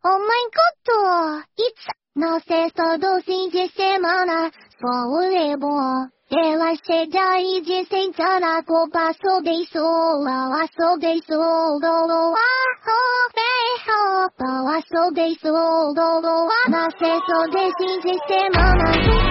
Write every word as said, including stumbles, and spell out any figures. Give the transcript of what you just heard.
Oh my god! It's na sexta do fim de semana, só o lebo. Ela chega e diz senta na copa, sou bem sola, lá sou bem solo, ah, oh, bem, oh, lá sou bem solo, na sexta do fim de semana.